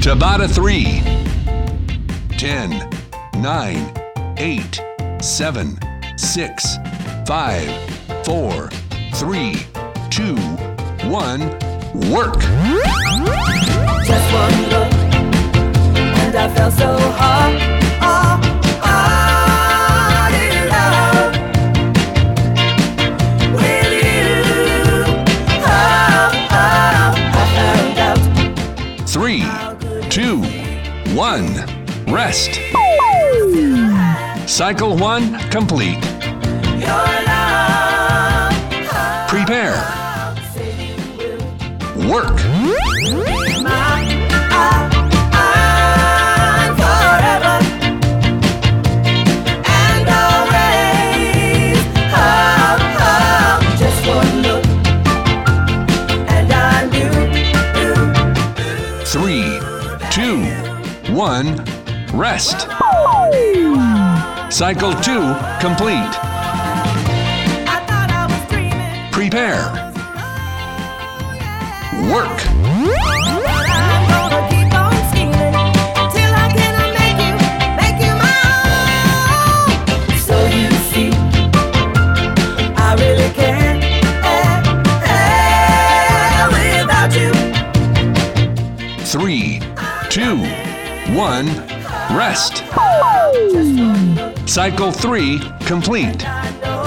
Tabata 3. 10, 9, 8, 7, 6, 5, 4, 3, 2, 1. Work! Just one look, and I felt so hard in love with you. I found out. 3, 2, 1. Rest. Cycle 1 complete. Your love, Prepare. Work. mine forever and always. Just one look, and I knew. 3, 2, 1. Rest. Cycle 2 complete. I thought I was dreaming. Prepare. Work. But I'm gonna keep on scheming till I can make you mine. So you see, I really can't without you. 3, 2, 1. Rest. Cycle 3 complete. I know,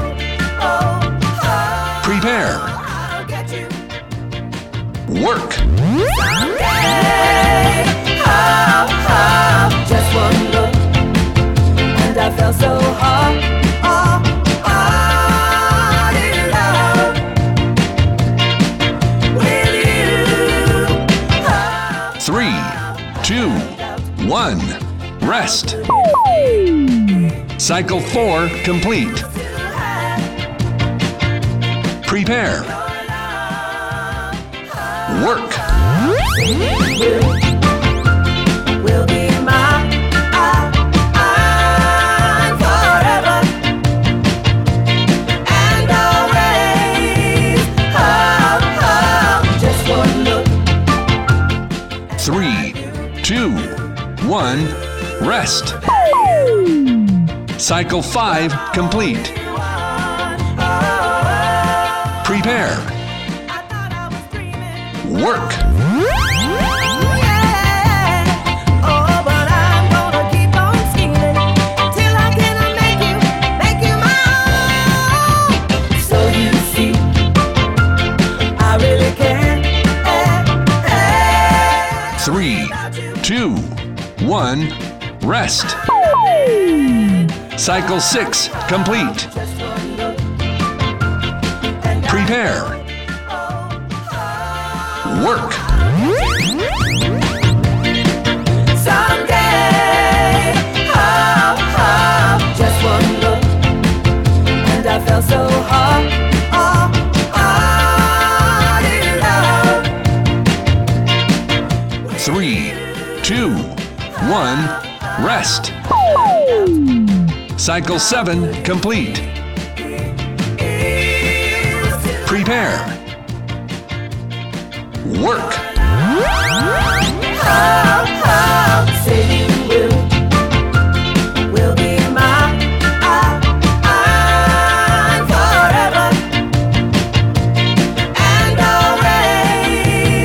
Prepare. I'll get you Work. someday. Just one look, and I felt so hard in love with you. 3, 2, 1. Rest. Cycle 4 complete. Prepare. Work. Will be mine forever and always. Just one look. 3, 2, 1. Rest. Cycle 5 complete. Prepare. Work. But I'm gonna keep on scheming till I can make you mine. So you see, I really can't 3, 2, 1. Rest. Cycle 6 complete. Prepare. Work. Someday, just one look, and I felt so hard in love. 3, 2, 1. Rest. Cycle 7 complete. Prepare. Work. Say you will be mine forever and always.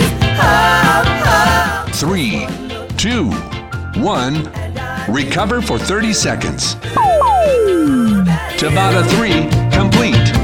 3, 2, 1. Recover for 30 seconds. Tabata 3 complete.